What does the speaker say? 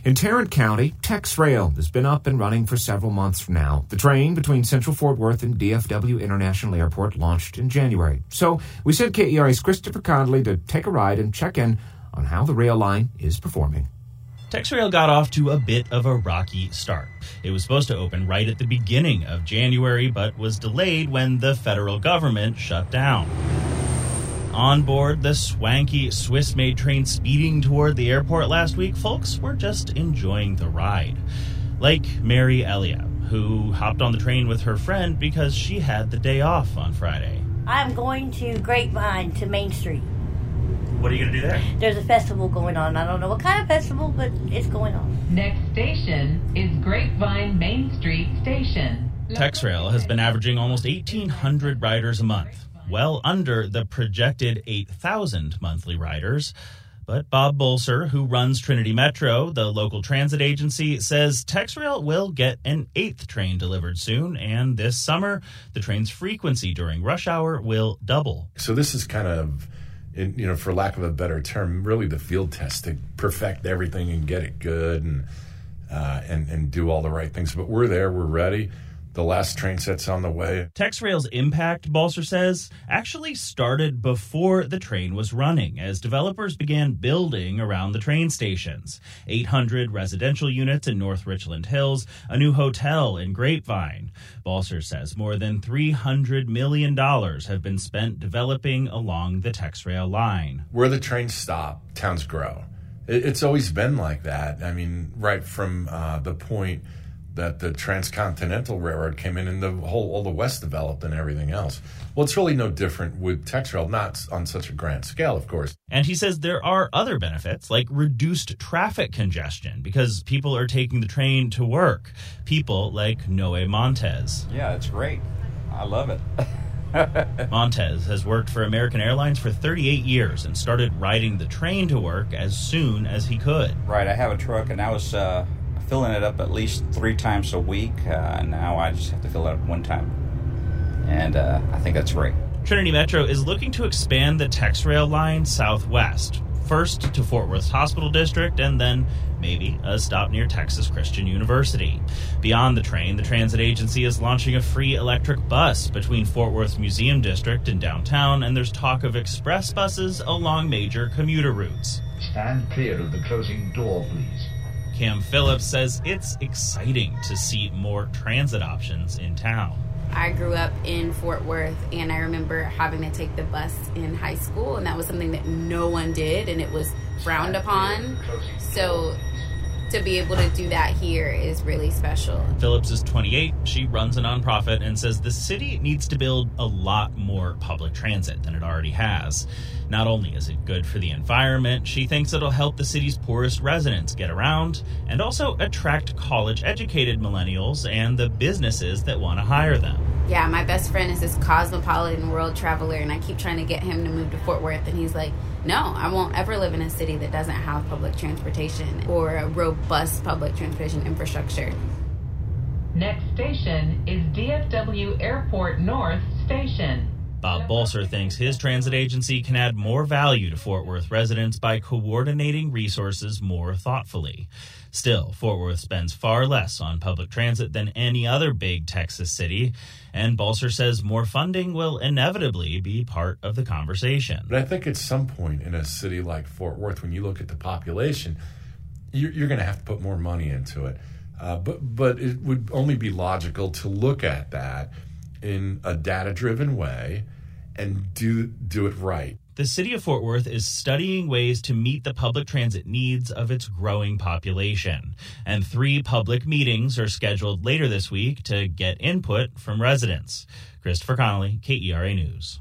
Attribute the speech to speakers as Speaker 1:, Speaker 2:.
Speaker 1: In Tarrant County, TexRail has been up and running for several months now. The train between Central Fort Worth and DFW International Airport launched in January. So we sent KERA's Christopher Conley to take a ride and check in on how the rail line is performing.
Speaker 2: TexRail got off to a bit of a rocky start. It was supposed to open right at the beginning of January, but was delayed when the federal government shut down. On board the swanky Swiss-made train speeding toward the airport last week, folks were just enjoying the ride. Like Mary Elia, who hopped on the train with her friend because she had the day off on Friday.
Speaker 3: I'm going to Grapevine to Main Street.
Speaker 2: What are you going to do there?
Speaker 3: There's a festival going on. I don't know what kind of festival, but it's going on.
Speaker 4: Next station is Grapevine Main Street Station.
Speaker 2: TexRail has been averaging almost 1,800 riders a month, well under the projected 8,000 monthly riders. But Bob Bolser, who runs Trinity Metro, the local transit agency, says TexRail will get an 8th train delivered soon, and this summer, the train's frequency during rush hour will double.
Speaker 5: So this is kind of, for lack of a better term, really the field test to perfect everything and get it good and do all the right things. But we're there, we're ready. The last train set's on the way.
Speaker 2: TexRail's impact, Balser says, actually started before the train was running, as developers began building around the train stations. 800 residential units in North Richland Hills, a new hotel in Grapevine. Balser says more than $300 million have been spent developing along the TexRail line.
Speaker 5: Where the trains stop, towns grow. It's always been like that. I mean, right from the point that the Transcontinental Railroad came in and all the West developed and everything else. Well, it's really no different with TexRail, not on such a grand scale, of course.
Speaker 2: And he says there are other benefits, like reduced traffic congestion, because people are taking the train to work. People like Noe Montez.
Speaker 6: Yeah, it's great. I love it.
Speaker 2: Montez has worked for American Airlines for 38 years and started riding the train to work as soon as he could.
Speaker 6: Right, I have a truck, and I was filling it up at least 3 times a week. Now I just have to fill it up 1 time. And I think that's great.
Speaker 2: Trinity Metro is looking to expand the TexRail line southwest, first to Fort Worth's Hospital District, and then maybe a stop near Texas Christian University. Beyond the train, the transit agency is launching a free electric bus between Fort Worth's Museum District and downtown, and there's talk of express buses along major commuter routes.
Speaker 7: Stand clear of the closing door, please.
Speaker 2: Cam Phillips says it's exciting to see more transit options in town.
Speaker 8: I grew up in Fort Worth, and I remember having to take the bus in high school, and that was something that no one did, and it was frowned upon. So to be able to do that here is really special.
Speaker 2: Phillips is 28. She runs a nonprofit and says the city needs to build a lot more public transit than it already has. Not only is it good for the environment, she thinks it'll help the city's poorest residents get around and also attract college-educated millennials and the businesses that want to hire them.
Speaker 8: Yeah, my best friend is this cosmopolitan world traveler, and I keep trying to get him to move to Fort Worth, and he's like, no, I won't ever live in a city that doesn't have public transportation or a robust public transportation infrastructure.
Speaker 4: Next station is DFW Airport North Station.
Speaker 2: Bob Bolser thinks his transit agency can add more value to Fort Worth residents by coordinating resources more thoughtfully. Still, Fort Worth spends far less on public transit than any other big Texas city, and Bolser says more funding will inevitably be part of the conversation.
Speaker 5: But I think at some point in a city like Fort Worth, when you look at the population, you're going to have to put more money into it. But it would only be logical to look at that in a data-driven way and do it right.
Speaker 2: The city of Fort Worth is studying ways to meet the public transit needs of its growing population. And 3 public meetings are scheduled later this week to get input from residents. Christopher Connolly, KERA News.